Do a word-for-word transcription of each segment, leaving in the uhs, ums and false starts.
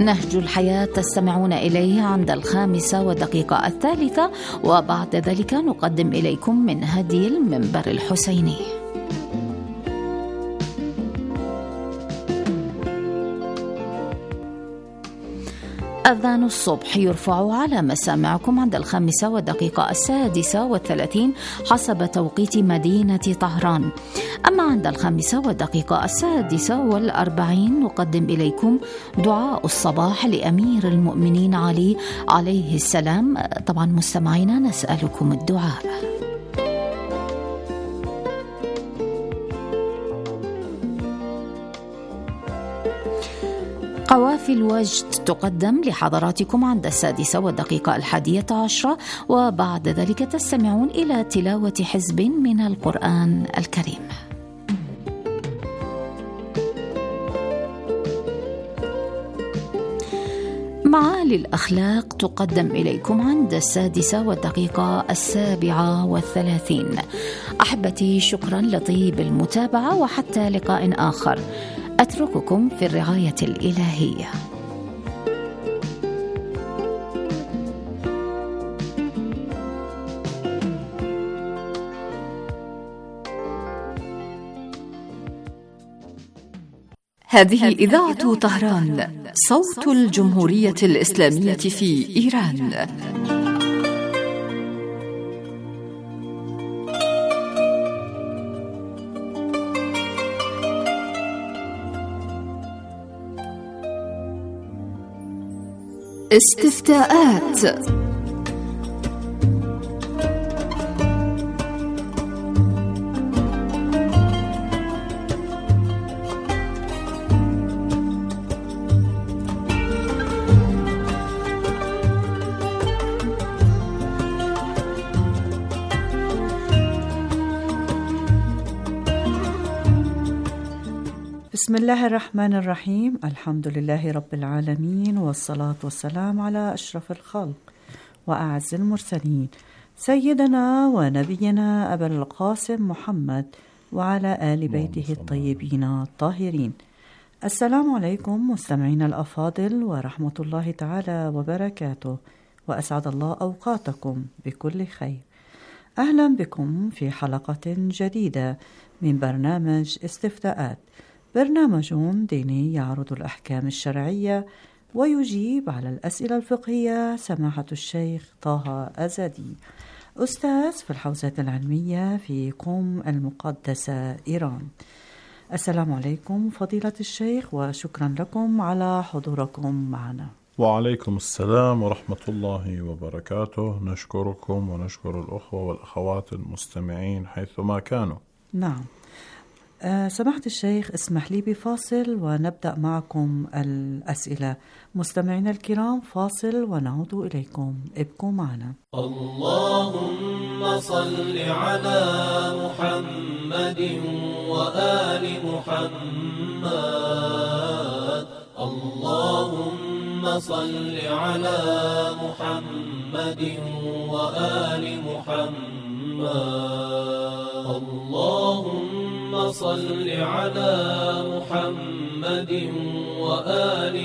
نهج الحياة تستمعون إليه عند الخامسة والدقيقة الثالثة، وبعد ذلك نقدم إليكم من هدي المنبر الحسيني. أذان الصبح يرفع على مسامعكم عند الخامسة والدقيقة السادسة والثلاثين حسب توقيت مدينة طهران. أما عند الخامسة والدقيقة السادسة والأربعين نقدم إليكم دعاء الصباح لأمير المؤمنين علي عليه السلام. طبعا مستمعينا نسألكم الدعاء. قوافي الوجد تقدم لحضراتكم عند السادسة والدقيقة الحادية عشرة، وبعد ذلك تستمعون إلى تلاوة حزب من القرآن الكريم. معالي الأخلاق تقدم إليكم عند السادسة والدقيقة السابعة والثلاثين. أحبتي، شكرا لطيب المتابعة، وحتى لقاء آخر أترككم في الرعاية الإلهية. هذه إذاعة طهران، صوت الجمهورية الإسلامية في إيران. استفتاءات. بسم الله الرحمن الرحيم. الحمد لله رب العالمين، والصلاة والسلام على أشرف الخلق وأعز المرسلين، سيدنا ونبينا أبا القاسم محمد وعلى آل بيته الطيبين الطاهرين. السلام عليكم مستمعينا الأفاضل، ورحمة الله تعالى وبركاته، وأسعد الله أوقاتكم بكل خير. أهلا بكم في حلقة جديدة من برنامج استفتاءات، برنامج ديني يعرض الأحكام الشرعية ويجيب على الأسئلة الفقهية سماحة الشيخ طه أزدي، أستاذ في الحوزات العلمية في قم المقدسة إيران. السلام عليكم فضيلة الشيخ، وشكرا لكم على حضوركم معنا. وعليكم السلام ورحمة الله وبركاته. نشكركم ونشكر الأخوة والأخوات المستمعين حيثما كانوا. نعم. أه سماحة الشيخ، اسمح لي بفاصل ونبدأ معكم الأسئلة. مستمعينا الكرام، فاصل ونعود إليكم، ابقوا معنا. اللهم صل على محمد وآل محمد. اللهم صل على محمد وآل محمد. اللهم صل على محمد وآل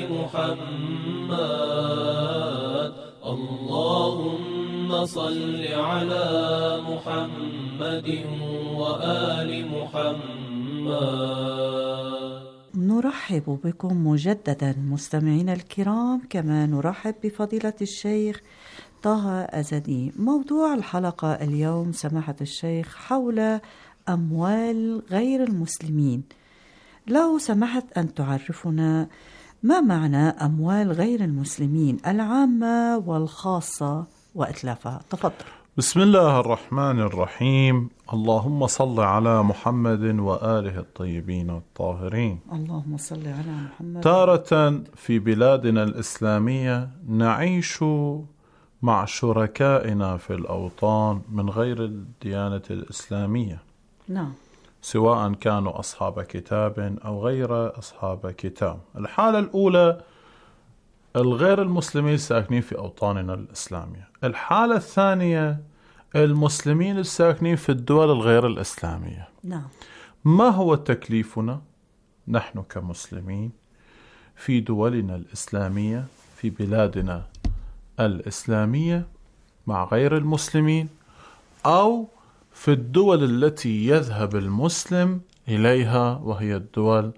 محمد. اللهم صل على محمد وآل محمد. نرحب بكم مجددا مستمعينا الكرام، كما نرحب بفضيلة الشيخ طه أزدي. موضوع الحلقة اليوم سماحة الشيخ حول أموال غير المسلمين. لو سمحت أن تعرفنا ما معنى أموال غير المسلمين العامة والخاصة وإتلافها؟ تفضل. بسم الله الرحمن الرحيم. اللهم صل على محمد وآله الطيبين الطاهرين. اللهم صل على محمد. تارة في بلادنا الإسلامية نعيش مع شركائنا في الأوطان من غير الديانة الإسلامية. نعم. سواء كانوا أصحاب كتاب أو غير أصحاب كتاب. الحالة الأولى الغير المسلمين الساكنين في أوطاننا الإسلامية. الحالة الثانية المسلمين الساكنين في الدول الغير الإسلامية. نعم. ما هو تكليفنا نحن كمسلمين في دولنا الإسلامية، في بلادنا الإسلامية مع غير المسلمين، أو في الدول التي يذهب المسلم إليها وهي الدول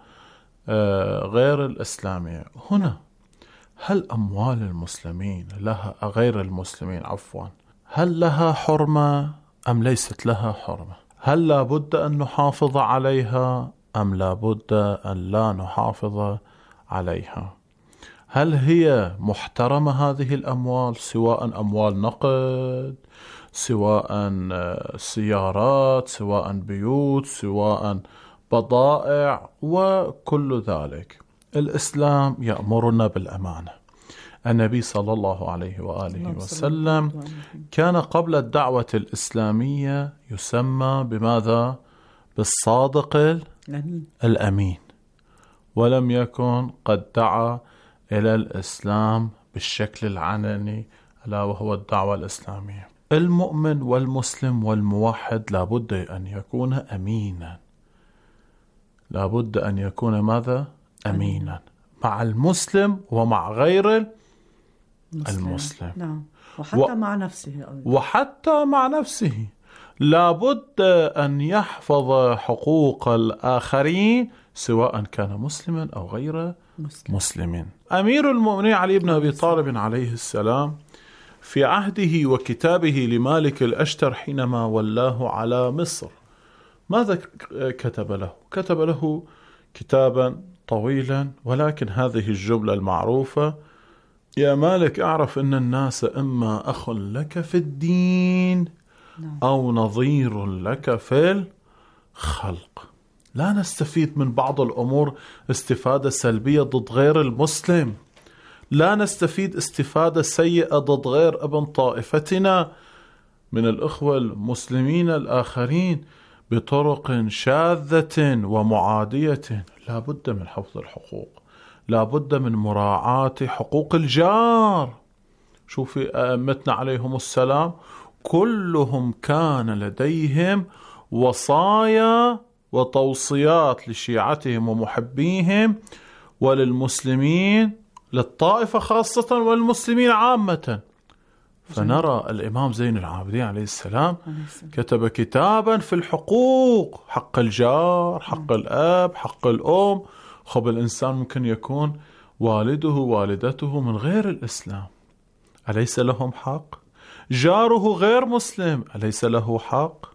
غير الإسلامية. هنا هل أموال المسلمين لها غير المسلمين عفوا هل لها حرمة أم ليست لها حرمة؟ هل لا بد أن نحافظ عليها أم لا بد أن لا نحافظ عليها؟ هل هي محترمة هذه الأموال، سواء أموال نقد، سواء سيارات، سواء بيوت، سواء بضائع وكل ذلك؟ الإسلام يأمرنا بالأمانة. النبي صلى الله عليه وآله وسلم كان قبل الدعوة الإسلامية يسمى بماذا؟ بالصادق الأمين, الأمين. ولم يكن قد دعا إلى الإسلام بالشكل العلني ألا وهو الدعوة الإسلامية. المؤمن والمسلم والموحد لابد أن يكون أمينا، لابد أن يكون ماذا؟ أمينا مع المسلم ومع غير المسلم, المسلم. نعم. وحتى و... مع نفسه أيضا. وحتى مع نفسه لابد أن يحفظ حقوق الآخرين سواء كان مسلما أو غير مسلم. مسلم. أمير المؤمنين علي بن أبي طالب عليه السلام في عهده وكتابه لمالك الأشتر حينما ولاه على مصر ماذا كتب له؟ كتب له كتابا طويلا، ولكن هذه الجملة المعروفة: يا مالك أعرف أن الناس إما أخ لك في الدين أو نظير لك في الخلق. لا نستفيد من بعض الأمور استفادة سلبية ضد غير المسلم، لا نستفيد استفادة سيئة ضد غير ابن طائفتنا من الأخوة المسلمين الآخرين بطرق شاذة ومعادية. لا بد من حفظ الحقوق، لا بد من مراعاة حقوق الجار. شوفي أئمتنا عليهم السلام كلهم كان لديهم وصايا وتوصيات لشيعتهم ومحبيهم وللمسلمين، للطائفة خاصة والمسلمين عامة. فنرى الإمام زين العابدين عليه السلام كتب كتابا في الحقوق، حق الجار، حق الأب، حق الأم. خب الإنسان ممكن يكون والده والدته من غير الإسلام، أليس لهم حق؟ جاره غير مسلم، أليس له حق؟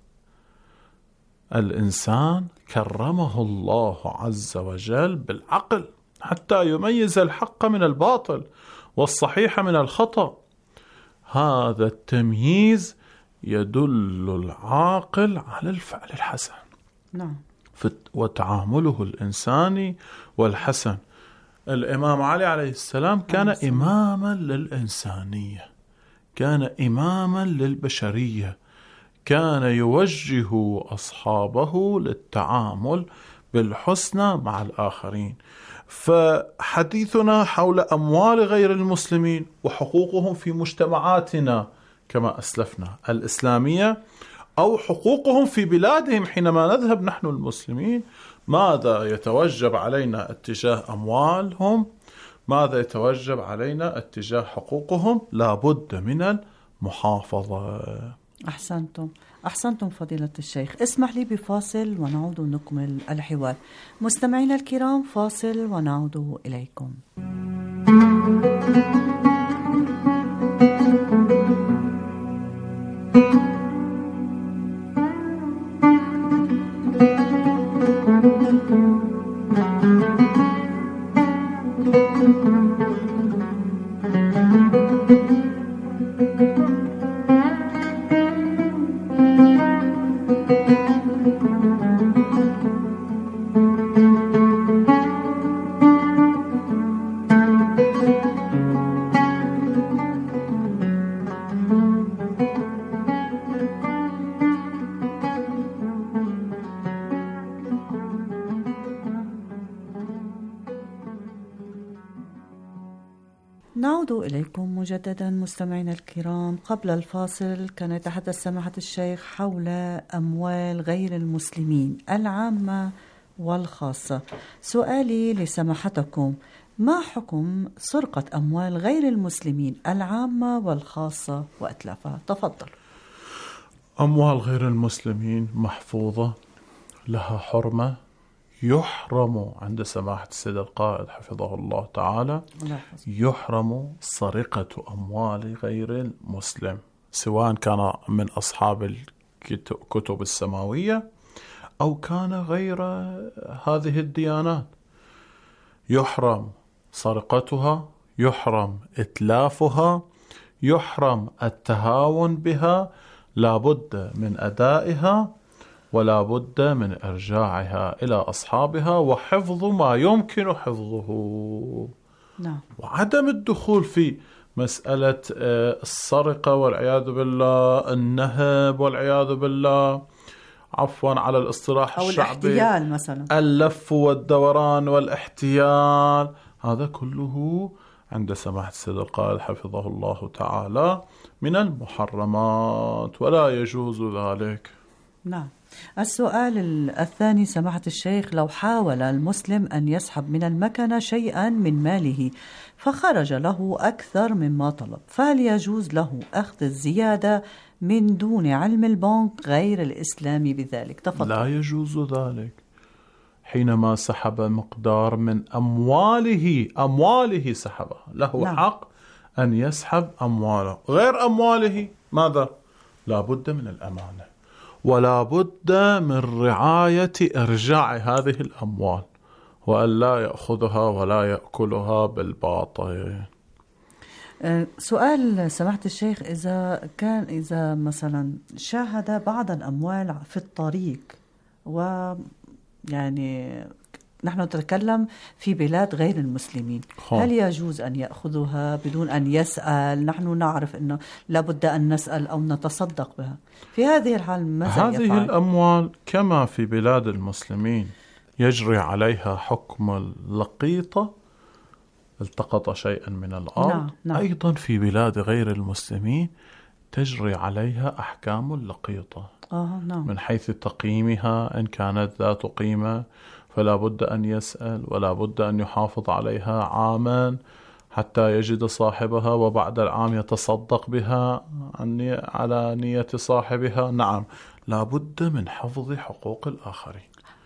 الإنسان كرمه الله عز وجل بالعقل حتى يميز الحق من الباطل والصحيح من الخطأ. هذا التمييز يدل العاقل على الفعل الحسن. نعم. وتعامله الإنساني والحسن. الإمام علي عليه السلام كان إماما للإنسانية، كان إماما للبشرية، كان يوجه أصحابه للتعامل بالحسنى مع الآخرين. فحديثنا حول أموال غير المسلمين وحقوقهم في مجتمعاتنا كما أسلفنا الإسلامية، أو حقوقهم في بلادهم حينما نذهب نحن المسلمين، ماذا يتوجب علينا اتجاه أموالهم، ماذا يتوجب علينا اتجاه حقوقهم. لا بد من المحافظة. أحسنتم أحسنتم فضيلة الشيخ. اسمح لي بفاصل ونعود نكمل الحوار. مستمعينا الكرام، فاصل ونعود إليكم. نعود إليكم مجددا مستمعينا الكرام. قبل الفاصل كان يتحدث سماحة الشيخ حول أموال غير المسلمين العامة والخاصة. سؤالي لسماحتكم، ما حكم سرقة أموال غير المسلمين العامة والخاصة وأتلافها؟ تفضل. أموال غير المسلمين محفوظة لها حرمة، يحرم عند سماحة السيد القائد حفظه الله تعالى يحرم سرقة أموال غير المسلم، سواء كان من أصحاب الكتب السماوية أو كان غير هذه الديانات. يحرم سرقتها، يحرم إتلافها، يحرم التهاون بها، لا بد من أدائها ولا بد من إرجاعها إلى أصحابها وحفظ ما يمكن حفظه. نعم. وعدم الدخول في مسألة السرقة والعياذ بالله، النهب والعياذ بالله، عفوا على الاصطلاح أو الشعبي، الاحتيال مثلا، اللف والدوران والاحتيال، هذا كله عند سماحة السيد القائد حفظه الله تعالى من المحرمات ولا يجوز ذلك. نعم. السؤال الثاني سماحة الشيخ: لو حاول المسلم أن يسحب من المكنة شيئا من ماله فخرج له أكثر مما طلب، فهل يجوز له أخذ الزيادة من دون علم البنك غير الإسلامي بذلك؟ تفضل. لا يجوز ذلك. حينما سحب مقدار من أمواله، أمواله سحبها، له نعم. حق أن يسحب أمواله. غير أمواله ماذا؟ لا بد من الأمانة ولا بد من رعاية إرجاع هذه الأموال وأن لا يأخذها ولا يأكلها بالباطل. سؤال سماحة الشيخ: إذا كان إذا مثلا شاهد بعض الأموال في الطريق، ويعني نحن نتكلم في بلاد غير المسلمين، هل يجوز أن يأخذها بدون أن يسأل؟ نحن نعرف أنه لابد أن نسأل أو نتصدق بها. في هذه الحال ماذا هذه يفعل؟ هذه الأموال كما في بلاد المسلمين يجري عليها حكم اللقيطة، التقط شيئا من الأرض. نعم. نعم. أيضا في بلاد غير المسلمين تجري عليها أحكام اللقيطة. آه نعم. من حيث تقييمها، إن كانت ذات قيمة فلا بد أن يسأل ولا بد أن يحافظ عليها عاما حتى يجد صاحبها، وبعد العام يتصدق بها على نية صاحبها. نعم، لا بد من حفظ حقوق الآخرين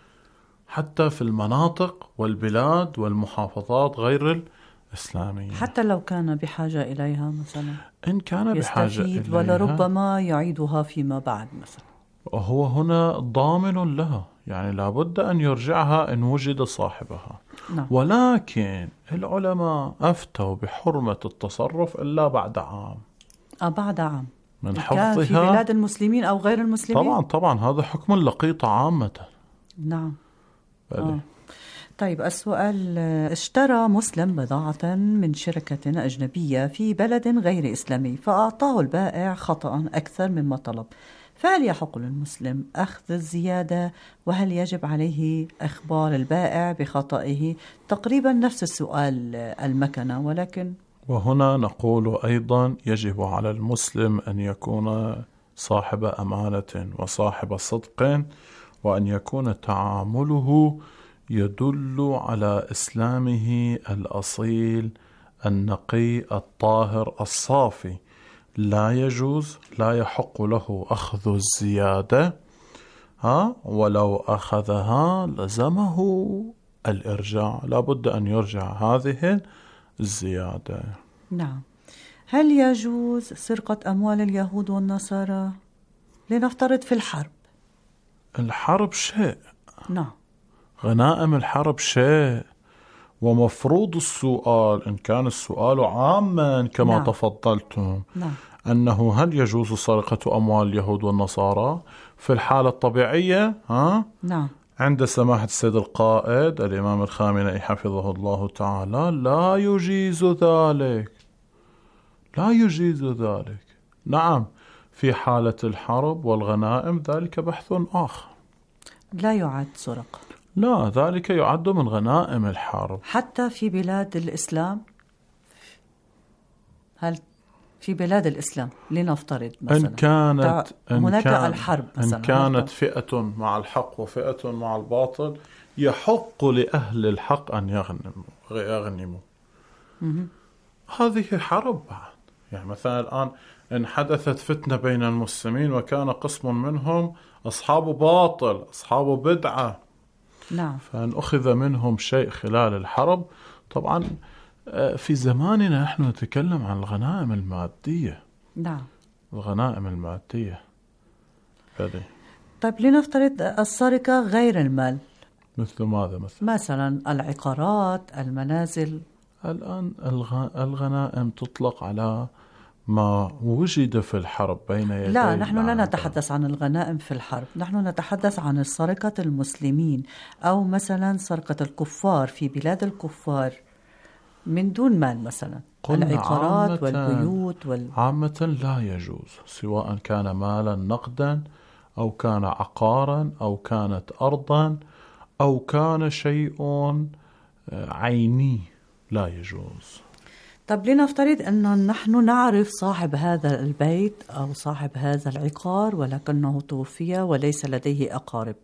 حتى في المناطق والبلاد والمحافظات غير الإسلامية، حتى لو كان بحاجة إليها مثلا، إن كان بحاجة إليها ولربما يعيدها فيما بعد مثلا، وهو هنا ضامن لها، يعني لابد أن يرجعها إن وجد صاحبها. نعم. ولكن العلماء أفتوا بحرمة التصرف إلا بعد عام. آه بعد عام من حفظها في بلاد المسلمين أو غير المسلمين. طبعا طبعا هذا حكم اللقيطة عامة. نعم. آه. طيب السؤال: اشترى مسلم بضاعة من شركة أجنبية في بلد غير إسلامي فأعطاه البائع خطأ أكثر مما طلب، فهل يحق للمسلم أخذ الزيادة؟ وهل يجب عليه إخبار البائع بخطئه؟ تقريبا نفس السؤال المكنة، ولكن وهنا نقول أيضا يجب على المسلم أن يكون صاحب أمانة وصاحب صدق، وأن يكون تعامله يدل على إسلامه الأصيل النقي الطاهر الصافي. لا يجوز، لا يحق له أخذ الزيادة، ها ولو أخذها لزمه الإرجاع، لا بد أن يرجع هذه الزيادة. نعم. هل يجوز سرقة أموال اليهود والنصارى؟ لنفترض في الحرب. الحرب شيء، نعم، غنائم الحرب شيء، ومفروض السؤال إن كان السؤال عاما كما نعم. تفضلتم، نعم. أنه هل يجوز سرقة أموال اليهود والنصارى في الحالة الطبيعية؟ ها؟ نعم. عند سماحة السيد القائد الإمام الخامنئي حفظه الله تعالى لا يجيز ذلك، لا يجيز ذلك. نعم، في حالة الحرب والغنائم ذلك بحث آخر، لا يعد سرقة، لا، ذلك يعد من غنائم الحرب. حتى في بلاد الإسلام. هل في بلاد الإسلام لنفترض مثلا إن كانت إن هناك كان الحرب مثلا، إن كانت فئة مع الحق وفئة مع الباطل يحق لأهل الحق أن يغنموا يغنموا. هذه حرب بعد. يعني مثلا الآن إن حدثت فتنة بين المسلمين وكان قسم منهم أصحاب باطل أصحاب بدعة، نعم، فإن أخذ منهم شيء خلال الحرب، طبعا في زماننا نحن نتكلم عن الغنائم المادية. نعم، الغنائم المادية هذه. طيب لنفترض السرقة غير المال، مثل ماذا؟ مثل مثلا العقارات، المنازل. الآن الغنائم تطلق على ما وجد في الحرب بين يدي. لا، نحن لا نتحدث عن الغنائم في الحرب، نحن نتحدث عن سرقة المسلمين أو مثلا سرقة الكفار في بلاد الكفار من دون مال، مثلا العقارات والبيوت وال... عامة لا يجوز، سواء كان مالا نقدا أو كان عقارا أو كانت أرضا أو كان شيء عيني، لا يجوز. طب لنفترض أن نحن نعرف صاحب هذا البيت أو صاحب هذا العقار ولكنه توفي وليس لديه أقارب.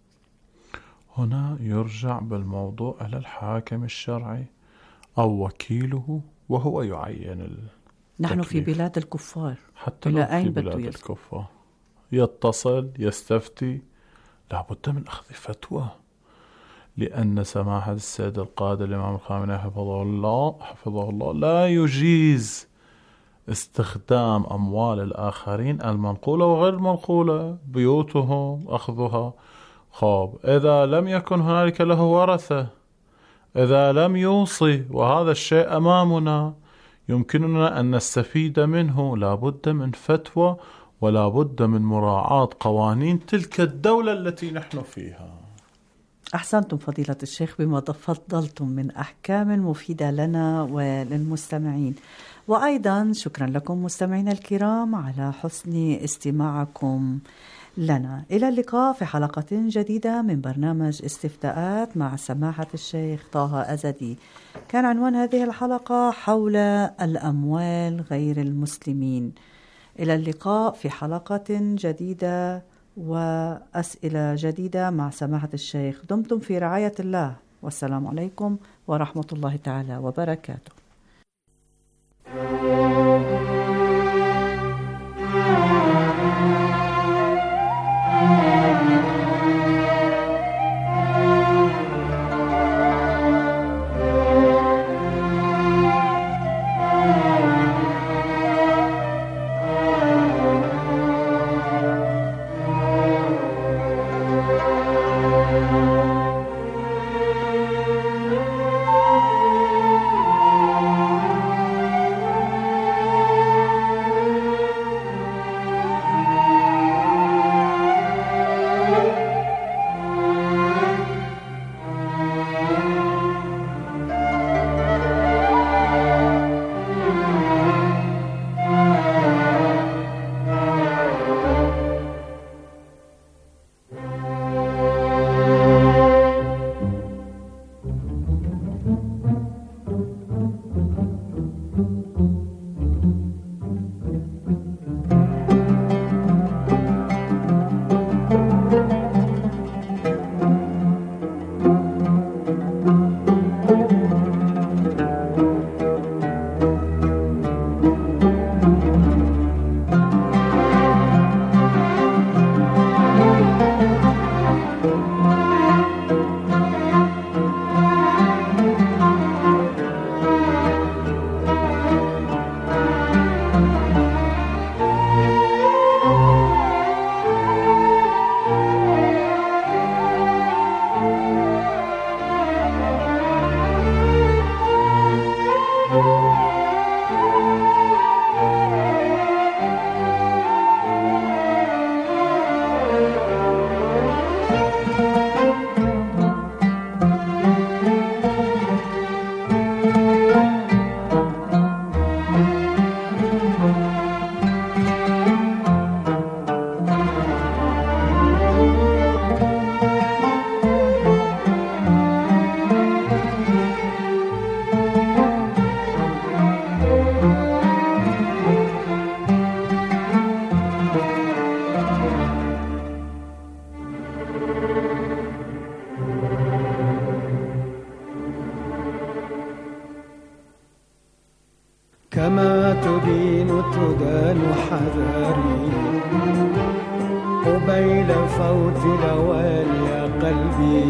هنا يرجع بالموضوع على الحاكم الشرعي أو وكيله وهو يعين التكليف. نحن في بلاد الكفار، حتى لو في بلاد الكفار يتصل يستفتي، لابد من أخذ فتوى، لأن سماحة السيد القائد الإمام الخامنئي حفظه الله حفظه الله لا يجيز استخدام أموال الآخرين المنقولة وغير المنقولة، بيوتهم أخذها. خاب إذا لم يكن هنالك له ورثة، إذا لم يوصي، وهذا الشيء أمامنا يمكننا أن نستفيد منه، لابد من فتوى ولا بد من مراعاة قوانين تلك الدولة التي نحن فيها. أحسنتم فضيلة الشيخ بما تفضلتم من أحكام مفيدة لنا وللمستمعين، وأيضا شكرا لكم مستمعين الكرام على حسن استماعكم لنا. إلى اللقاء في حلقة جديدة من برنامج استفتاءات مع سماحة الشيخ طه أزدي. كان عنوان هذه الحلقة حول الأموال غير المسلمين. إلى اللقاء في حلقة جديدة وأسئلة جديدة مع سماحة الشيخ. دمتم في رعاية الله، والسلام عليكم ورحمة الله تعالى وبركاته. كما تدين تدان حذاري قبيل فوت لوالي قلبي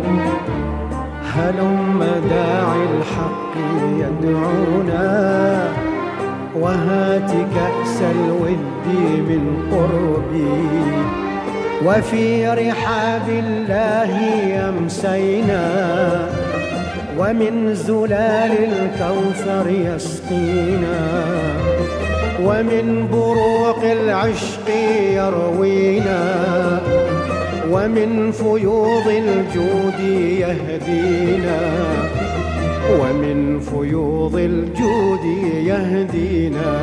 هلم داعي الحق يدعونا وهات كأس الود من قربي وفي رحاب الله أمسينا ومن زلال الكوثر يسقينا ومن بروق العشق يروينا ومن فيوض الجود يهدينا ومن فيوض الجود يهدينا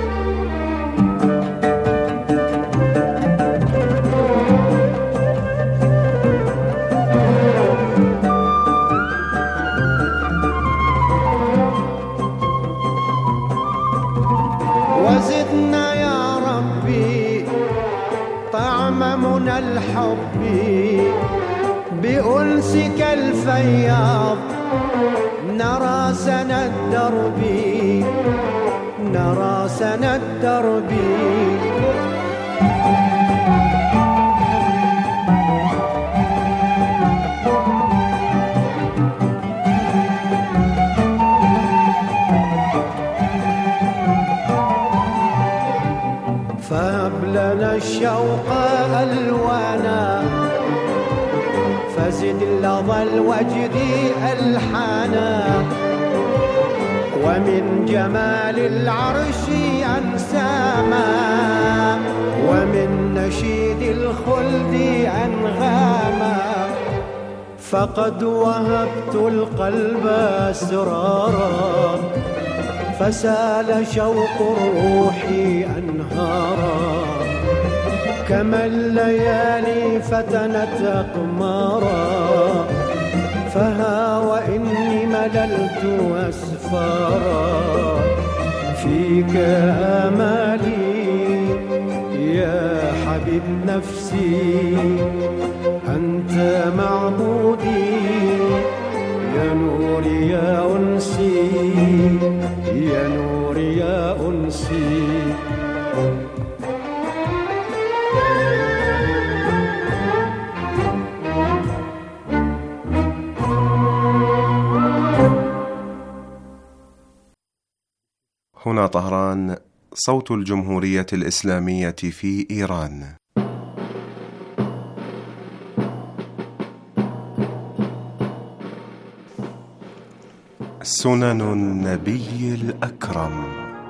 وزدنا يا ربي طعم منى الحب بأنسك الفياض نرى سنى الدرب نرى سنى الدرب فهب لنا الشوق ألوانا فزد لظى الوجد ألحانا ومن جمال العرش أنساما ومن نشيد الخلد أنغاما فقد وهبت القلب أسرارا فسال شوق الروح أنهارا كما الليالي فتنت أقمارا فها وإني مللت أسفارا فيك آمالي يا حبيب نفسي أنت معبودي يا نوري يا أنسي يا نوري يا أنسي هنا طهران، صوت الجمهورية الإسلامية في إيران. سنن النبي الأكرم.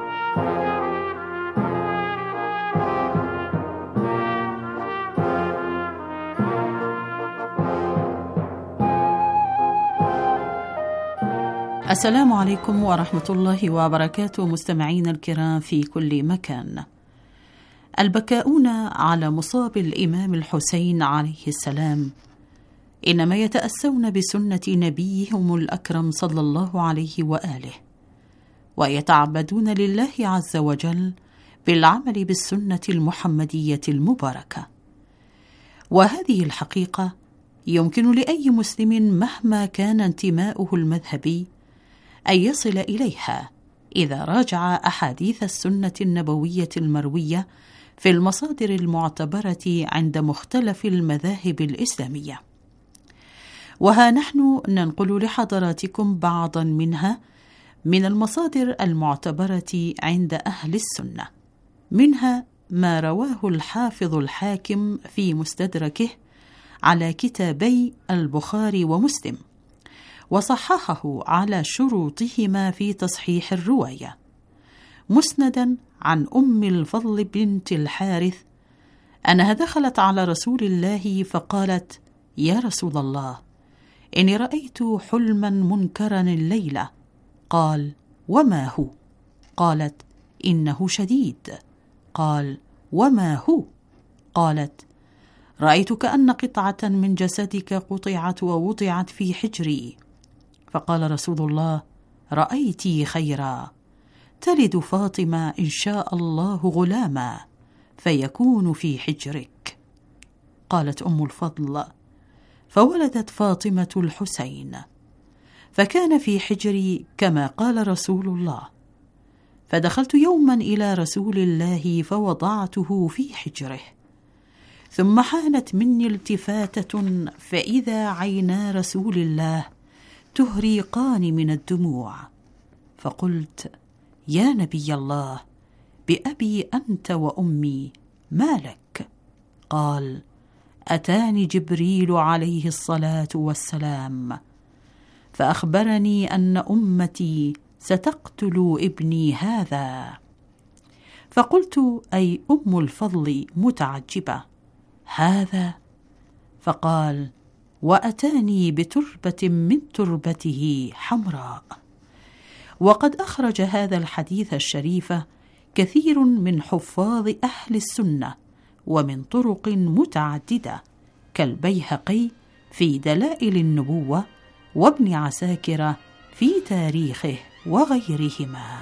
السلام عليكم ورحمة الله وبركاته، مستمعين الكرام في كل مكان. البكاؤون على مصاب الإمام الحسين عليه السلام إنما يتأسون بسنة نبيهم الأكرم صلى الله عليه وآله، ويتعبدون لله عز وجل بالعمل بالسنة المحمدية المباركة. وهذه الحقيقة يمكن لأي مسلم مهما كان انتماؤه المذهبي أن يصل إليها إذا راجع أحاديث السنة النبوية المروية في المصادر المعتبرة عند مختلف المذاهب الإسلامية. وها نحن ننقل لحضراتكم بعضا منها من المصادر المعتبرة عند أهل السنة، منها ما رواه الحافظ الحاكم في مستدركه على كتابي البخاري ومسلم، وصححه على شروطهما في تصحيح الرواية، مسندا عن أم الفضل بنت الحارث أنها دخلت على رسول الله فقالت: يا رسول الله، إني رأيت حلما منكرا الليلة. قال: وما هو؟ قالت: إنه شديد. قال: وما هو؟ قالت: رأيت كأن قطعة من جسدك قطعت ووضعت في حجري. فقال رسول الله: رأيتي خيرا، تلد فاطمة إن شاء الله غلاما فيكون في حجرك. قالت أم الفضل: فولدت فاطمة الحسين، فكان في حجري كما قال رسول الله. فدخلت يوما إلى رسول الله فوضعته في حجره، ثم حانت مني التفاتة فإذا عينا رسول الله تهريقان من الدموع، فقلت: يا نبي الله، بأبي أنت وأمي، ما لك؟ قال: أتاني جبريل عليه الصلاة والسلام فأخبرني أن أمتي ستقتل ابني هذا. فقلت: أي أم الفضل متعجبة، هذا؟ فقال: وأتاني بتربة من تربته حمراء. وقد أخرج هذا الحديث الشريف كثير من حفاظ أهل السنة ومن طرق متعددة كالبيهقي في دلائل النبوة وابن عساكر في تاريخه وغيرهما.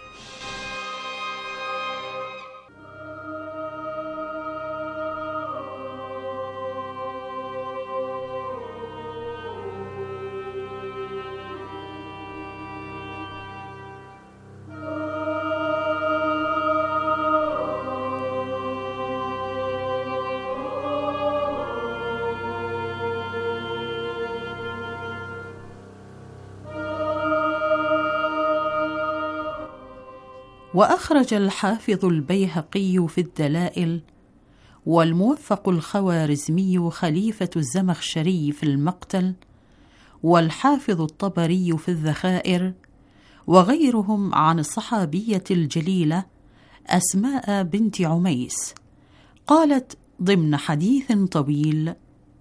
وأخرج الحافظ البيهقي في الدلائل، والموفق الخوارزمي خليفة الزمخشري في المقتل، والحافظ الطبري في الذخائر، وغيرهم عن الصحابية الجليلة أسماء بنت عميس قالت ضمن حديث طويل: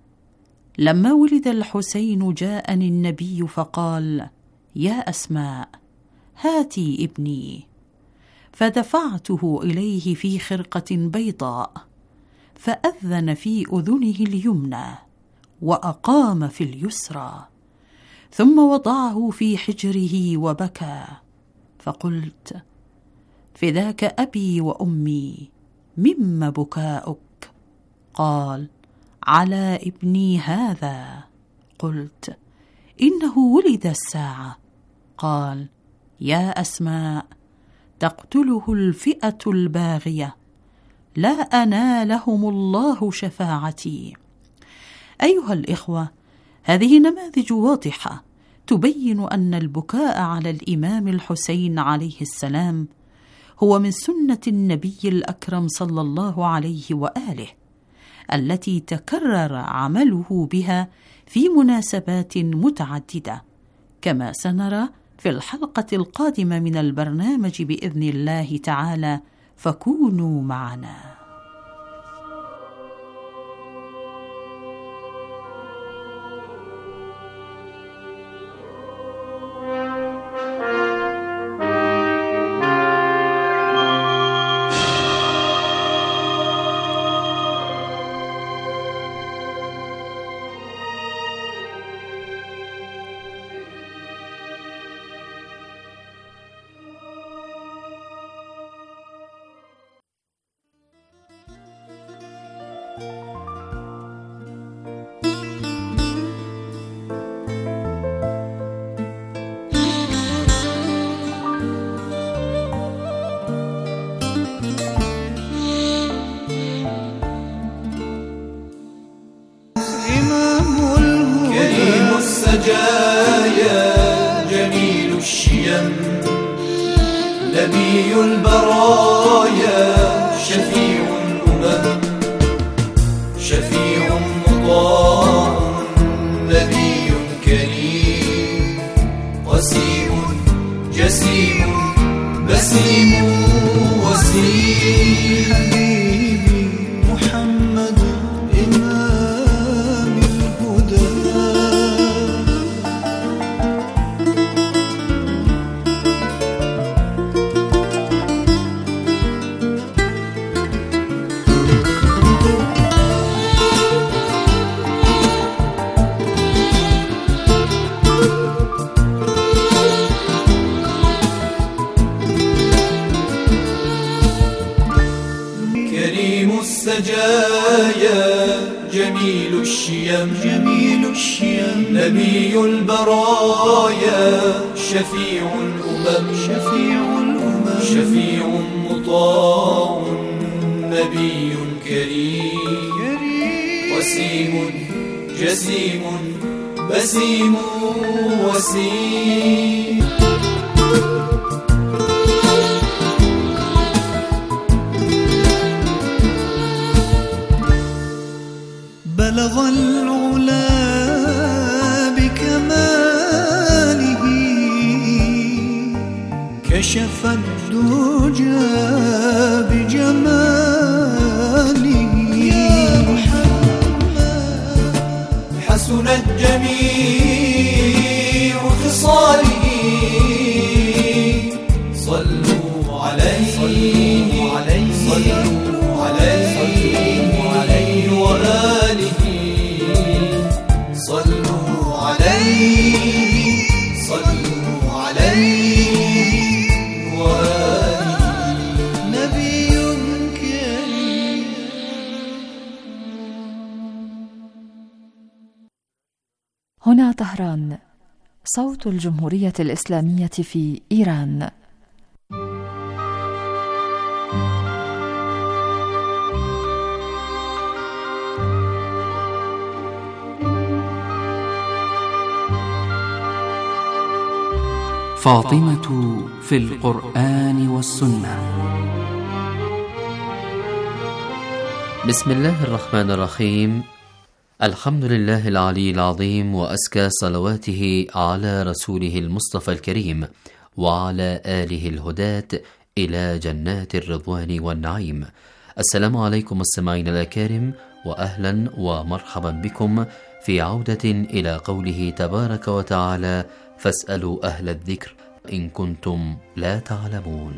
لما ولد الحسين جاءني النبي فقال: يا أسماء، هاتي ابني. فدفعته إليه في خرقة بيضاء، فأذن في أذنه اليمنى وأقام في اليسرى، ثم وضعه في حجره وبكى، فقلت: فداك أبي وأمي، مما بكاؤك؟ قال: على ابني هذا. قلت: إنه ولد الساعة. قال: يا أسماء، تقتله الفئة الباغية، لا أنالهم الله شفاعتي. أيها الإخوة، هذه نماذج واضحة تبين أن البكاء على الإمام الحسين عليه السلام هو من سنة النبي الأكرم صلى الله عليه وآله، التي تكرر عمله بها في مناسبات متعددة، كما سنرى في الحلقة القادمة من البرنامج بإذن الله تعالى، فكونوا معنا. السجايا جميل الشيم نبي البرايا شفيع الأمم شفيع مطاع نبي كريم قسيم جسيم بسيم وسيم حبيبي محمد إمام الهدى السجايا جميل الشيم جميل الشيم نبي البرايا شفيع الأمم شفيع الأمم شفيع مطاع نبي كريم وسيم جسيم بسيم وسيم. بلغ العلا بكماله كشف الدجى بجماله حسنت جميع خصاله صلوا عليه صلوا عليه صلوا عليه وآله صلوا عليه صلوا عليه وآله نبي كريم. هنا طهران، صوت الجمهورية الإسلامية في إيران. فاطمة في القرآن والسنة. بسم الله الرحمن الرحيم. الحمد لله العلي العظيم، وأزكى صلواته على رسوله المصطفى الكريم وعلى آله الهداة إلى جنات الرضوان والنعيم. السلام عليكم مستمعين الأكارم، وأهلا ومرحبا بكم في عودة إلى قوله تبارك وتعالى: فاسألوا أهل الذكر إن كنتم لا تعلمون.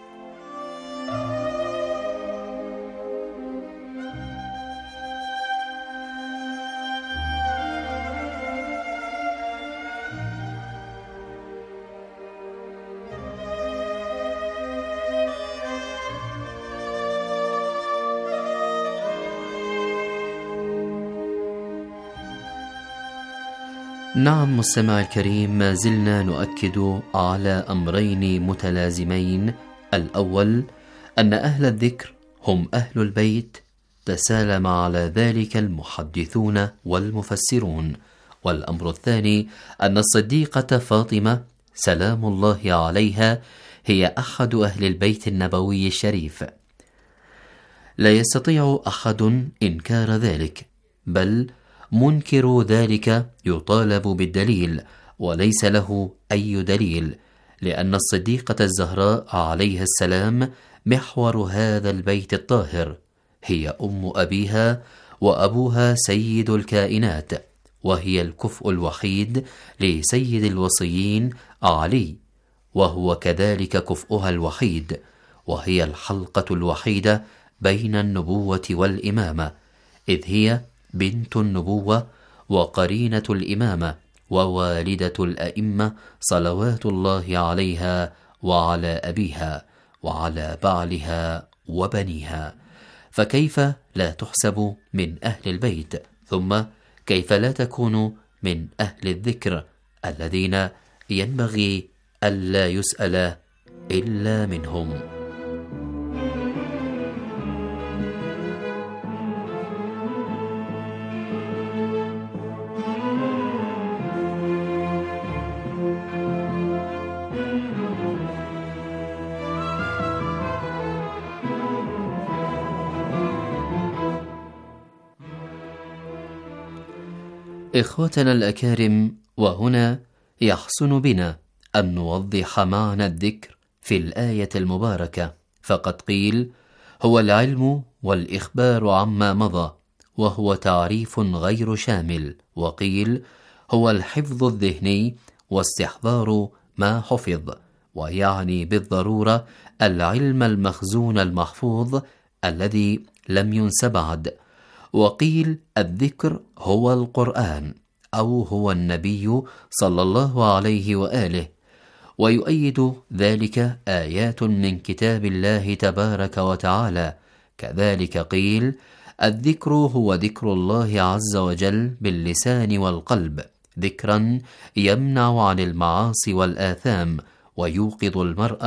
نعم مستمع الكريم، ما زلنا نؤكد على أمرين متلازمين. الأول أن أهل الذكر هم أهل البيت، تسالم على ذلك المحدثون والمفسرون. والأمر الثاني أن الصديقة فاطمة سلام الله عليها هي أحد أهل البيت النبوي الشريف. لا يستطيع أحد إنكار ذلك، بل منكر ذلك يطالب بالدليل، وليس له أي دليل، لأن الصديقة الزهراء عليها السلام محور هذا البيت الطاهر، هي أم أبيها، وأبوها سيد الكائنات، وهي الكفء الوحيد لسيد الوصيين علي، وهو كذلك كفؤها الوحيد، وهي الحلقة الوحيدة بين النبوة والإمامة، إذ هي بنت النبوة وقرينة الإمامة ووالدة الأئمة صلوات الله عليها وعلى أبيها وعلى بعلها وبنيها، فكيف لا تحسب من أهل البيت؟ ثم كيف لا تكون من أهل الذكر الذين ينبغي ألا يسأل إلا منهم؟ إخوتنا الأكارم، وهنا يحسن بنا أن نوضح معنى الذكر في الآية المباركة، فقد قيل: هو العلم والإخبار عما مضى، وهو تعريف غير شامل. وقيل: هو الحفظ الذهني واستحضار ما حفظ، ويعني بالضرورة العلم المخزون المحفوظ الذي لم ينس بعد. وقيل: الذكر هو القرآن، أو هو النبي صلى الله عليه وآله. ويؤيد ذلك آيات من كتاب الله تبارك وتعالى. كذلك قيل: الذكر هو ذكر الله عز وجل باللسان والقلب، ذكرا يمنع عن المعاصي والآثام، ويوقظ المرء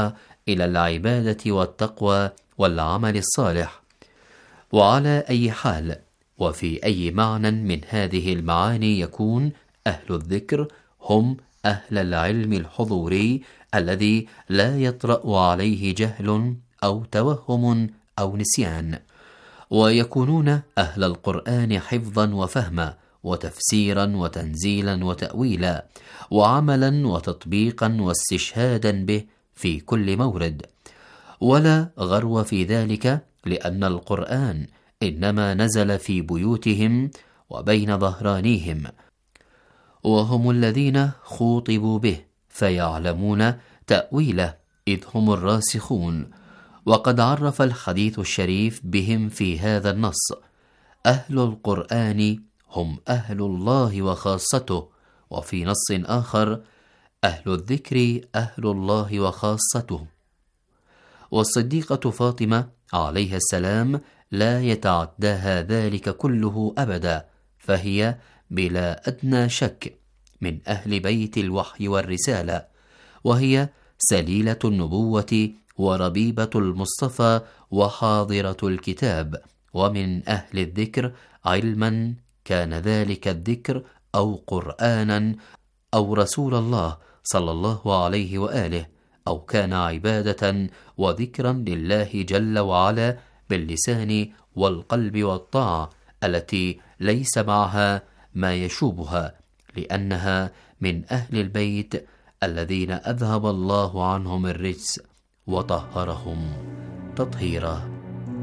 إلى العبادة والتقوى والعمل الصالح. وعلى أي حال وفي أي معنى من هذه المعاني يكون أهل الذكر هم أهل العلم الحضوري الذي لا يطرأ عليه جهل أو توهم أو نسيان، ويكونون أهل القرآن حفظا وفهما وتفسيرا وتنزيلا وتأويلا وعملا وتطبيقا واستشهادا به في كل مورد، ولا غرو في ذلك، لأن القرآن إنما نزل في بيوتهم وبين ظهرانيهم، وهم الذين خوطبوا به فيعلمون تأويله إذ هم الراسخون. وقد عرف الحديث الشريف بهم في هذا النص: أهل القرآن هم أهل الله وخاصته. وفي نص آخر: أهل الذكر أهل الله وخاصته. والصديقة فاطمة عليها السلام لا يتعداها ذلك كله أبدا، فهي بلا أدنى شك من أهل بيت الوحي والرسالة، وهي سليلة النبوة وربيبة المصطفى وحاضرة الكتاب، ومن أهل الذكر علما كان ذلك الذكر أو قرآنا أو رسول الله صلى الله عليه وآله، أو كان عبادة وذكرا لله جل وعلا باللسان والقلب والطاعة التي ليس معها ما يشوبها، لأنها من أهل البيت الذين أذهب الله عنهم الرجس وطهرهم تطهيرا.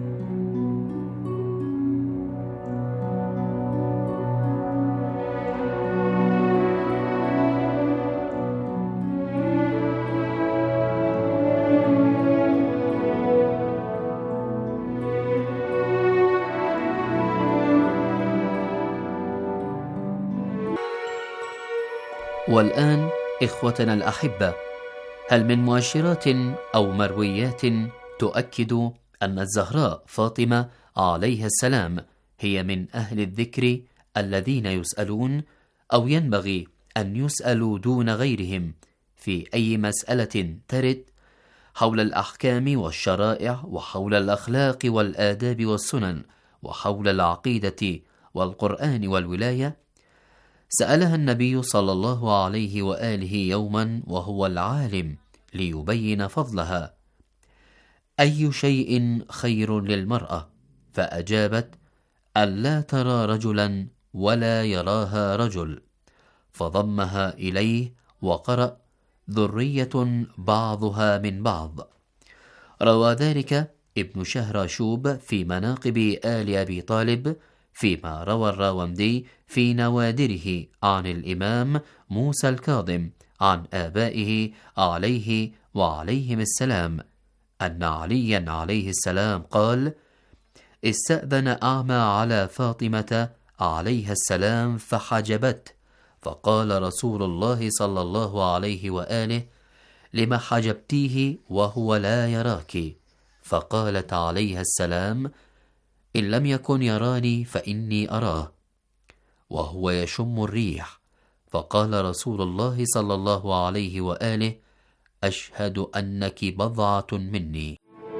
والآن إخوتنا الأحبة، هل من مؤشرات أو مرويات تؤكد أن الزهراء فاطمة عليها السلام هي من أهل الذكر الذين يسألون، أو ينبغي أن يسألوا دون غيرهم في أي مسألة ترد حول الأحكام والشرائع وحول الأخلاق والآداب والسنن وحول العقيدة والقرآن والولاية؟ سألها النبي صلى الله عليه وآله يوما وهو العالم ليبين فضلها: أي شيء خير للمرأة؟ فأجابت: ألا ترى رجلا ولا يراها رجل، فضمها إليه وقرأ: ذرية بعضها من بعض. روى ذلك ابن شهراشوب في مناقب آل أبي طالب، فيما روى الراوندي في نوادره عن الإمام موسى الكاظم عن آبائه عليه وعليهم السلام أن عليا عليه السلام قال: استأذن أعمى على فاطمة عليها السلام فحجبته، فقال رسول الله صلى الله عليه وآله: لما حجبتيه وهو لا يراك؟ فقالت عليها السلام: إن لم يكن يراني فإني أراه وهو يشم الريح. فقال رسول الله صلى الله عليه وآله: أشهد أنك بضعة مني.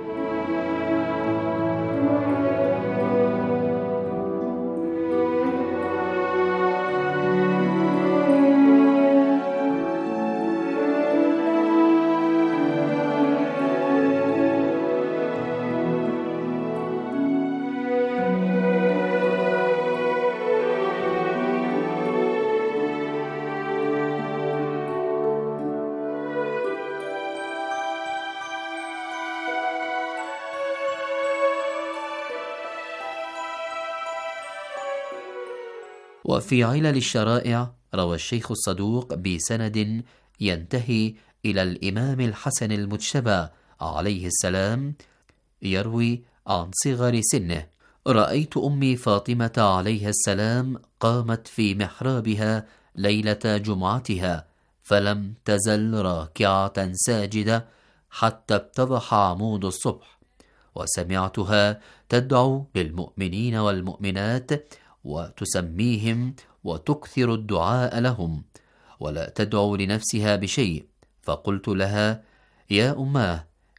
وفي علل الشرائع روى الشيخ الصدوق بسند ينتهي إلى الإمام الحسن المجتبى عليه السلام يروي عن صغر سنه: رأيت أمي فاطمة عليها السلام قامت في محرابها ليلة جمعتها فلم تزل راكعة ساجدة حتى اتضح عمود الصبح، وسمعتها تدعو للمؤمنين والمؤمنات وتسميهم وتكثر الدعاء لهم، ولا تدعو لنفسها بشيء. فقلت لها: يا أماه،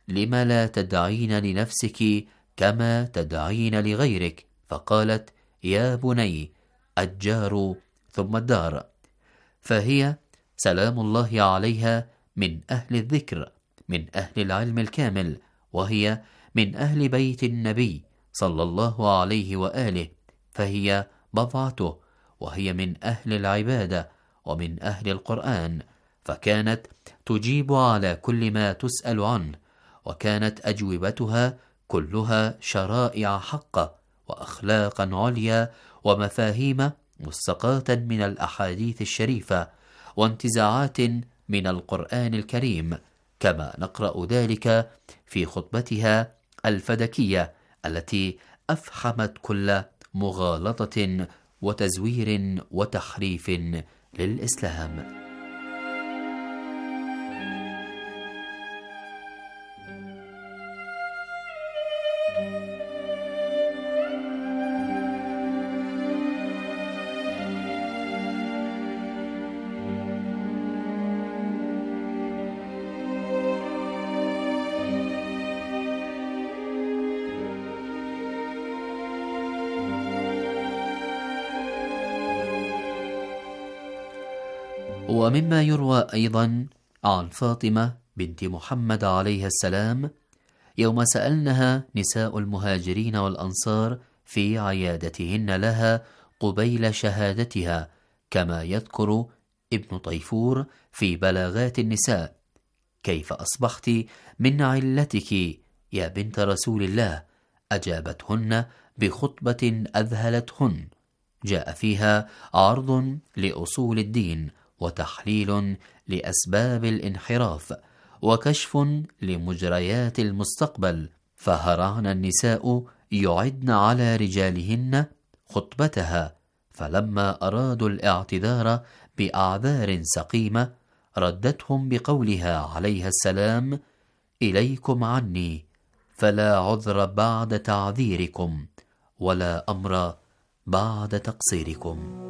لم لا تدعين لنفسك كما تدعين لغيرك؟ فقالت: يا بني، الجار ثم الدار. فهي سلام الله عليها من أهل الذكر، من أهل العلم الكامل، وهي من أهل بيت النبي صلى الله عليه وآله، فهي بضعته، وهي من أهل العبادة ومن أهل القرآن، فكانت تجيب على كل ما تسأل عنه، وكانت أجوبتها كلها شرائع حقة وأخلاقا عليا ومفاهيم مستقاة من الأحاديث الشريفة وانتزاعات من القرآن الكريم، كما نقرأ ذلك في خطبتها الفدكية التي أفحمت كل مغالطة وتزوير وتحريف للإسلام. ومما يروى أيضا عن فاطمة بنت محمد عليه السلام يوم سألنها نساء المهاجرين والأنصار في عيادتهن لها قبيل شهادتها، كما يذكر ابن طيفور في بلاغات النساء: كيف أصبحت من علتك يا بنت رسول الله؟ أجابتهن بخطبة أذهلتهن جاء فيها عرض لأصول الدين، وتحليل لأسباب الانحراف، وكشف لمجريات المستقبل، فهرعن النساء يعدن على رجالهن خطبتها، فلما أرادوا الاعتذار بأعذار سقيمة ردتهم بقولها عليها السلام: إليكم عني، فلا عذر بعد تعذيركم، ولا أمر بعد تقصيركم.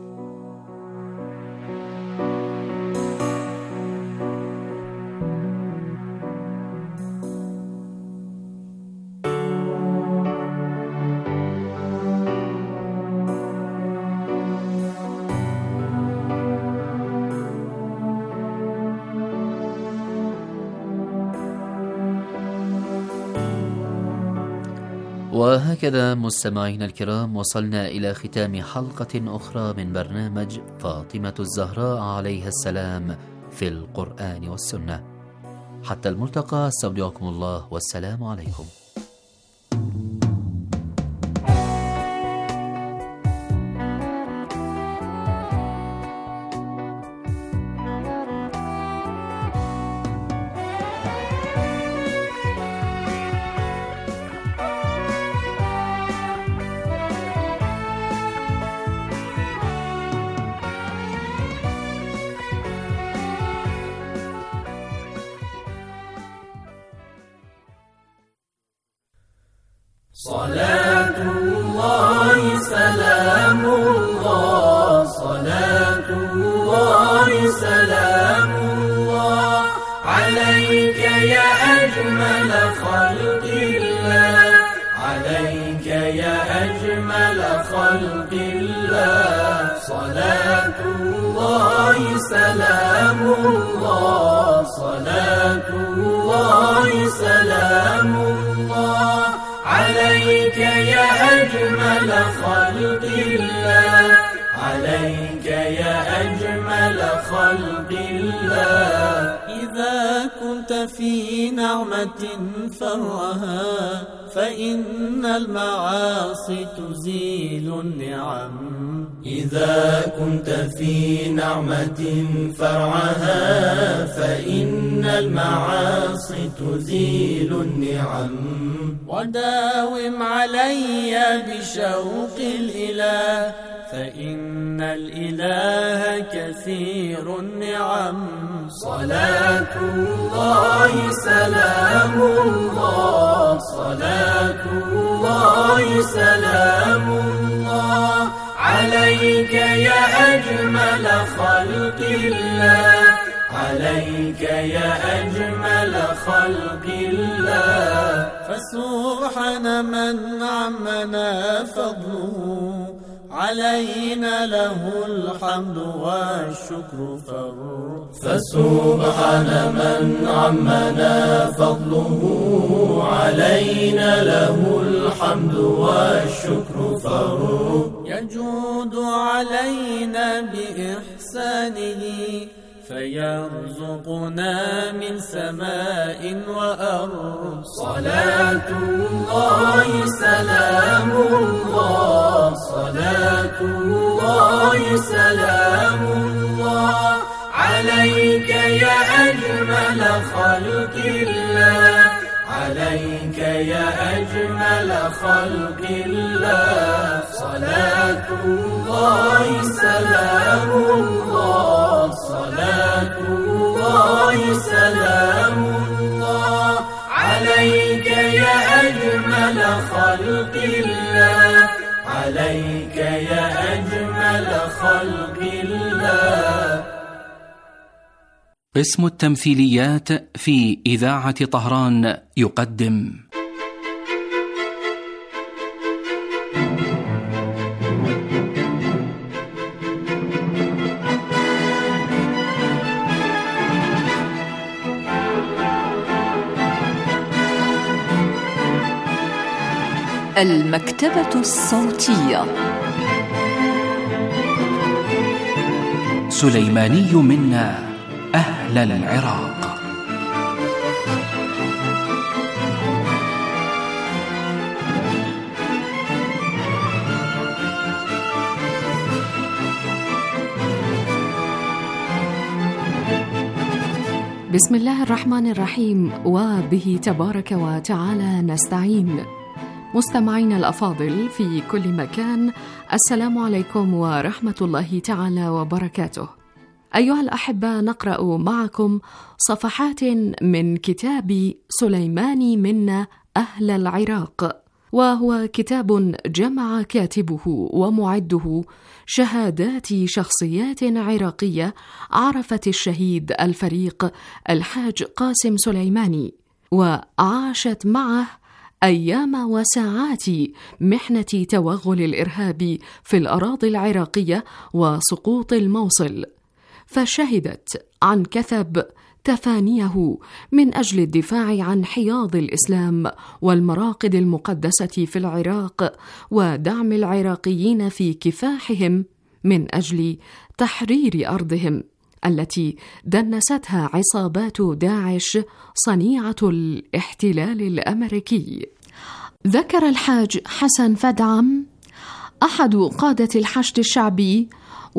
وهكذا مستمعينا الكرام وصلنا إلى ختام حلقة أخرى من برنامج فاطمة الزهراء عليها السلام في القرآن والسنة. حتى الملتقى، استودعكم الله والسلام عليكم. صلاة الله سلام الله، صلاة الله سلام الله عليك يا أجمل خلق الله، عليك يا أجمل خلق الله. صلاة الله سلام الله، صلاة الله سلام الله عليك يا أجمل خلق الله، عليك يا أجمل خلق الله. إذا كنت في نعمة فرها فإن المعاصي تزيل النعم، إذا كنت في نعمة فرعها فإن المعاصي تزيل النعم. وداوم علي بشوق الإله فإن الإله كثير النعم. صلاة الله سلام الله، صلاة الله سلام الله عليك يا أجمل خلق الله، عليك يا أجمل خلق الله. فسبحان من عمنا فضله، علينا له الحمد والشكر فرد. فسبحان من عمنا فضله، علينا له الحمد والشكر فرد. يجود علينا بإحسانه، فيرزقنا من سماء وأرض. صلاة الله سلام الله، صلاة الله سلام الله، عليك يا أجمل خلق الله، عليك يا أجمل خلق الله. صلاة الله سلام الله، صلاة الله سلام الله، عليك يا أجمل خلق الله، عليك يا أجمل خلق الله. قسم التمثيليات في إذاعة طهران يقدم المكتبة الصوتية. سليماني منا أهل العراق. بسم الله الرحمن الرحيم، وبه تبارك وتعالى نستعين. مستمعينا الأفاضل في كل مكان، السلام عليكم ورحمة الله تعالى وبركاته. أيها الأحبة، نقرأ معكم صفحات من كتاب سليماني منا أهل العراق، وهو كتاب جمع كاتبه ومعده شهادات شخصيات عراقية عرفت الشهيد الفريق الحاج قاسم سليماني، وعاشت معه أيام وساعات محنة توغل الإرهاب في الأراضي العراقية وسقوط الموصل، فشهدت عن كثب تفانيه من أجل الدفاع عن حياض الإسلام والمراقد المقدسة في العراق، ودعم العراقيين في كفاحهم من أجل تحرير أرضهم التي دنستها عصابات داعش صنيعة الاحتلال الأمريكي. ذكر الحاج حسن فدعم، أحد قادة الحشد الشعبي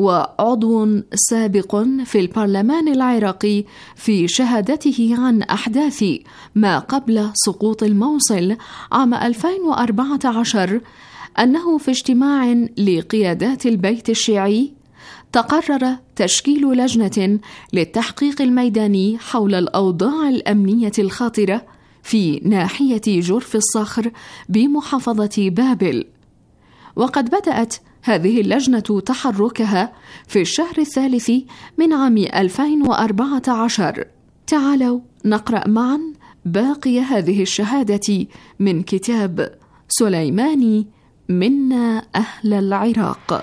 وعضو سابق في البرلمان العراقي، في شهادته عن أحداث ما قبل سقوط الموصل عام ألفين وأربعة عشر، أنه في اجتماع لقيادات البيت الشيعي تقرر تشكيل لجنة للتحقيق الميداني حول الأوضاع الأمنية الخطرة في ناحية جرف الصخر بمحافظة بابل. وقد بدأت هذه اللجنة تحركها في الشهر الثالث من عام ألفين وأربعة عشر. تعالوا نقرأ معا باقي هذه الشهادة من كتاب سليماني منا أهل العراق.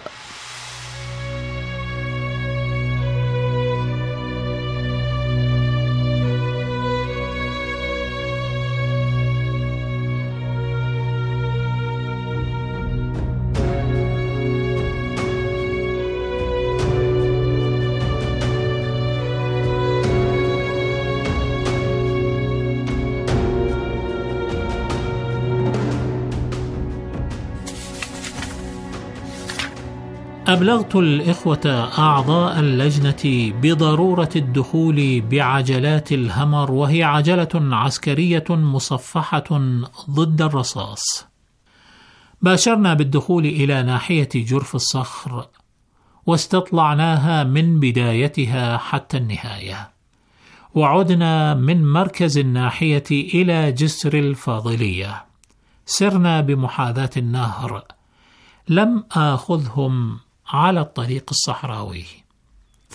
أبلغت الإخوة أعضاء اللجنة بضرورة الدخول بعجلات الهمر، وهي عجلة عسكرية مصفحة ضد الرصاص. باشرنا بالدخول إلى ناحية جرف الصخر، واستطلعناها من بدايتها حتى النهاية، وعدنا من مركز الناحية إلى جسر الفاضلية. سرنا بمحاذاة النهر، لم آخذهم على الطريق الصحراوي،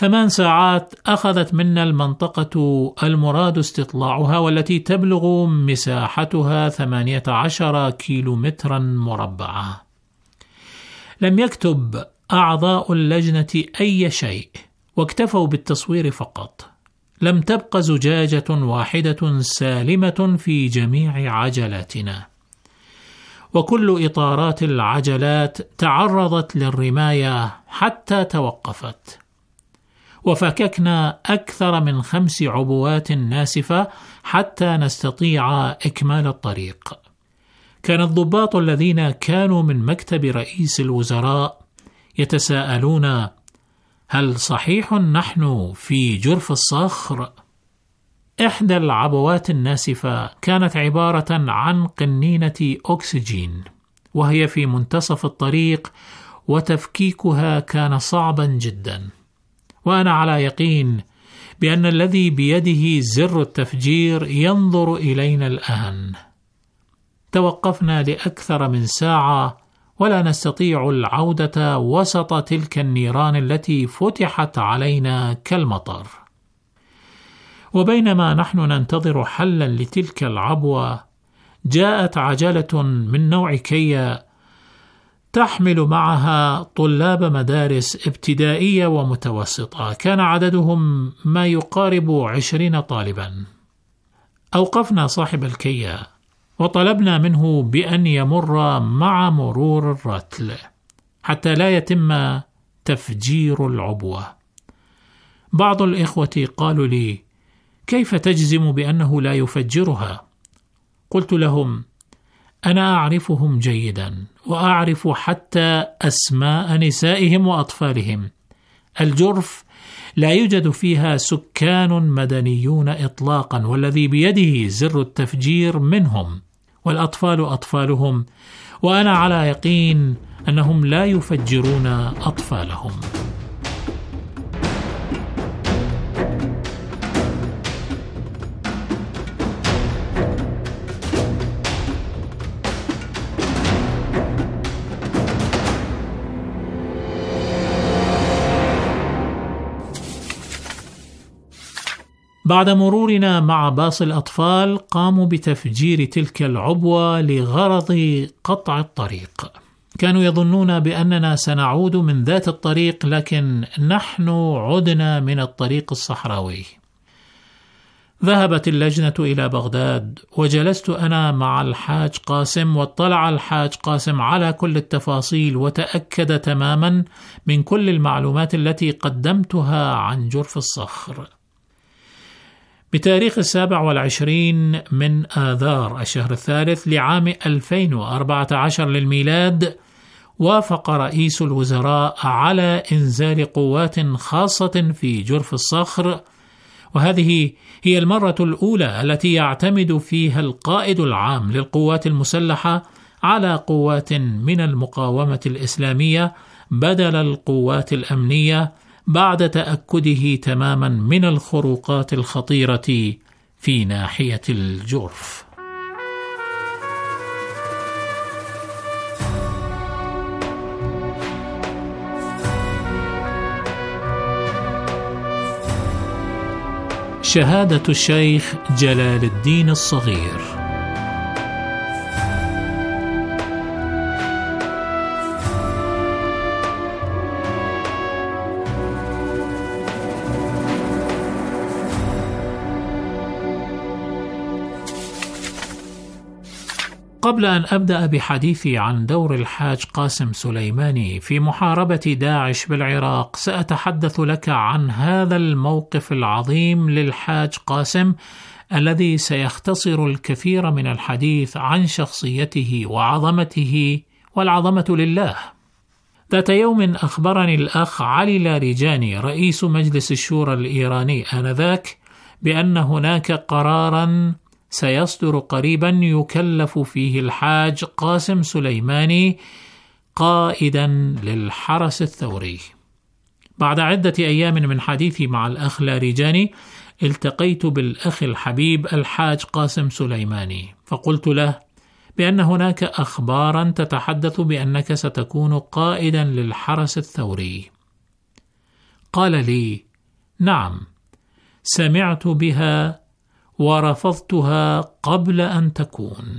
ثمان ساعات أخذت منا المنطقة المراد استطلاعها، والتي تبلغ مساحتها ثمانية عشر كيلومترا مربعا. لم يكتب أعضاء اللجنة أي شيء، واكتفوا بالتصوير فقط. لم تبق زجاجة واحدة سالمة في جميع عجلاتنا، وكل إطارات العجلات تعرضت للرماية حتى توقفت. وفككنا أكثر من خمس عبوات ناسفة حتى نستطيع إكمال الطريق. كان الضباط الذين كانوا من مكتب رئيس الوزراء يتساءلون: هل صحيح نحن في جرف الصخر؟ إحدى العبوات الناسفة كانت عبارة عن قنينة أكسجين، وهي في منتصف الطريق، وتفكيكها كان صعبا جدا. وأنا على يقين بأن الذي بيده زر التفجير ينظر إلينا الآن. توقفنا لأكثر من ساعة ولا نستطيع العودة وسط تلك النيران التي فتحت علينا كالمطر. وبينما نحن ننتظر حلا لتلك العبوة، جاءت عجلة من نوع كيا تحمل معها طلاب مدارس ابتدائية ومتوسطة، كان عددهم ما يقارب عشرين طالبا. أوقفنا صاحب الكيا وطلبنا منه بأن يمر مع مرور الرتل حتى لا يتم تفجير العبوة. بعض الإخوة قالوا لي: كيف تجزم بأنه لا يفجرها؟ قلت لهم: أنا أعرفهم جيدا، وأعرف حتى أسماء نسائهم وأطفالهم. الجرف لا يوجد فيها سكان مدنيون إطلاقا، والذي بيده زر التفجير منهم، والأطفال أطفالهم، وأنا على يقين أنهم لا يفجرون أطفالهم. بعد مرورنا مع باص الأطفال، قاموا بتفجير تلك العبوة لغرض قطع الطريق. كانوا يظنون بأننا سنعود من ذات الطريق، لكن نحن عدنا من الطريق الصحراوي. ذهبت اللجنة إلى بغداد، وجلست أنا مع الحاج قاسم، واطلع الحاج قاسم على كل التفاصيل، وتأكد تماما من كل المعلومات التي قدمتها عن جرف الصخر. بتاريخ السابع والعشرين من آذار الشهر الثالث لعام ألفين وأربعة عشر للميلاد، وافق رئيس الوزراء على إنزال قوات خاصة في جرف الصخر، وهذه هي المرة الأولى التي يعتمد فيها القائد العام للقوات المسلحة على قوات من المقاومة الإسلامية بدل القوات الأمنية، بعد تأكده تماما من الخروقات الخطيرة في ناحية الجرف. شهادة الشيخ جلال الدين الصغير. قبل أن أبدأ بحديثي عن دور الحاج قاسم سليماني في محاربة داعش بالعراق، سأتحدث لك عن هذا الموقف العظيم للحاج قاسم الذي سيختصر الكثير من الحديث عن شخصيته وعظمته، والعظمة لله. ذات يوم أخبرني الأخ علي لاريجاني رئيس مجلس الشورى الإيراني آنذاك بأن هناك قراراً سيصدر قريبا يكلف فيه الحاج قاسم سليماني قائدا للحرس الثوري. بعد عدة أيام من حديثي مع الأخ لاريجاني، التقيت بالأخ الحبيب الحاج قاسم سليماني، فقلت له بأن هناك أخبارا تتحدث بأنك ستكون قائدا للحرس الثوري. قال لي: نعم، سمعت بها ورفضتها قبل أن تكون.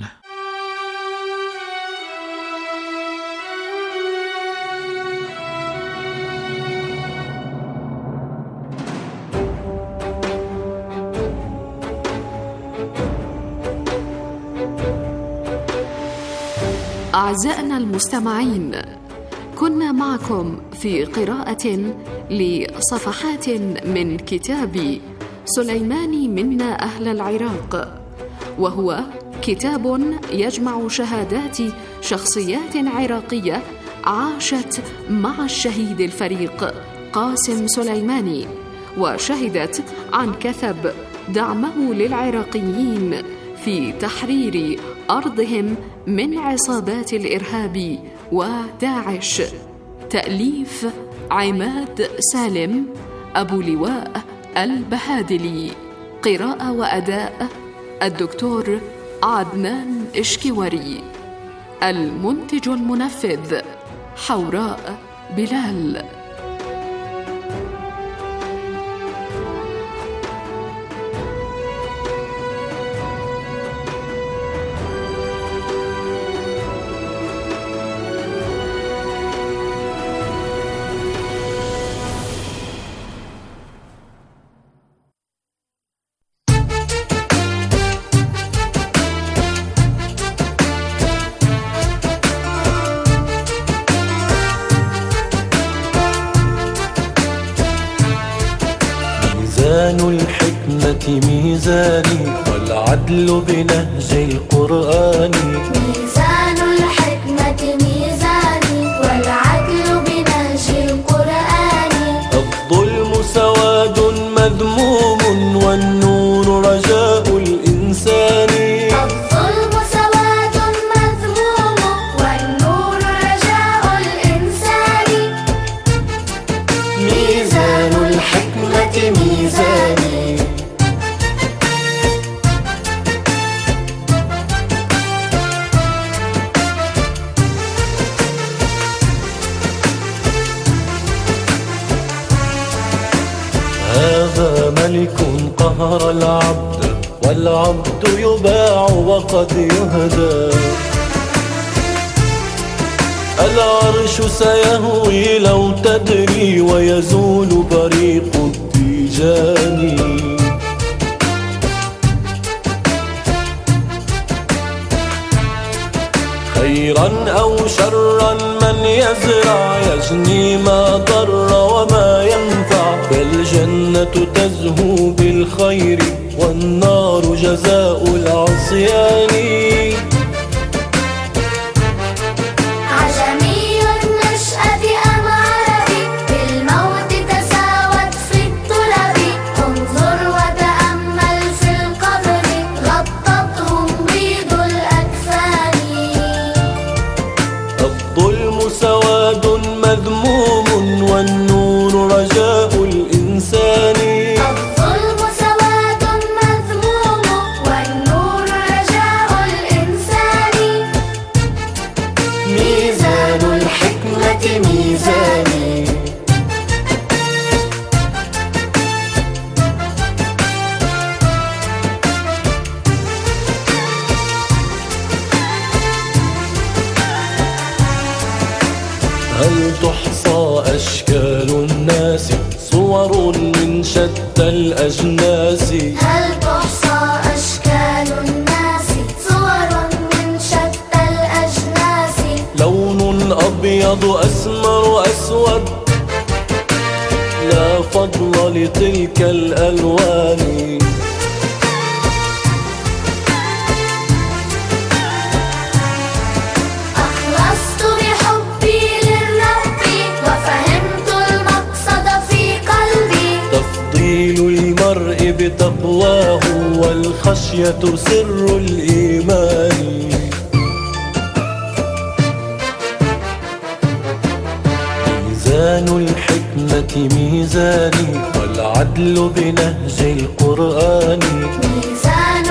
أعزائنا المستمعين، كنا معكم في قراءة لصفحات من كتاب سليماني منا أهل العراق، وهو كتاب يجمع شهادات شخصيات عراقية عاشت مع الشهيد الفريق قاسم سليماني، وشهدت عن كثب دعمه للعراقيين في تحرير أرضهم من عصابات الإرهاب وداعش. تأليف عماد سالم، أبو لواء البهادلي. قراءة وأداء الدكتور عدنان إشكيوري. المنتج المنفذ حوراء بلال. ميزاني والعدل بنهج القرآن. ميزان الحكمة ميزاني والعدل بنهج القرآن. الظلم سواد مذموم والنور رجاء الإنسان. الظلم سواد مذموم والنور رجاء الإنسان. ميزان الحكمة ميزاني. هذا ملك قهر العبد والعبد يباع وقد يهدى. العرش سيهوي لو تدري ويزول بريق التيجان. خيرا أو شرا من يزرع يجني ما ضر وما ينفع. فالجنة تزهو بالخير والنار جزاء العصيان. عجمي النشأة أم عربي بالموت تساوت في الطلب. انظر وتأمل في القبر غطتهم بيض الأكفان. الظلم سواد مذموم والنور رجاء الإنسان. الظلم سواد مذموم والنور رجاء الإنسان. ميزان الحكمة ميزاني. هل تحصى أشكال الناس صور من شتى الأجناس. هل تحصى أشكال الناس صور من شتى الأجناس. لون أبيض أسمر أسود لا فضل لتلك الألوان. أخلصت بحبي للرب وفهمت المقصد في قلبي. تفضيل المرء بتقواه والخشية سر الإيمان. ميزان الحكمة ميزاني والعدل بنهج القرآن. ميزان